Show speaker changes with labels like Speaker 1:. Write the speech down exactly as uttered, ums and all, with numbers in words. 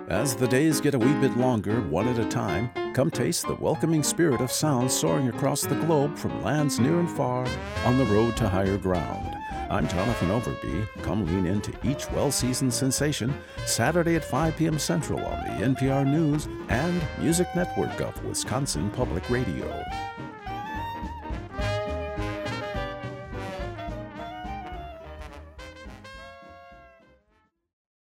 Speaker 1: As the days get a wee bit longer, one at a time, come taste the welcoming spirit of sound soaring across the globe from lands near and far on the road to higher ground. I'm Jonathan Overby. Come lean into each well-seasoned sensation Saturday at five p.m. Central on the N P R News and Music Network of Wisconsin Public Radio.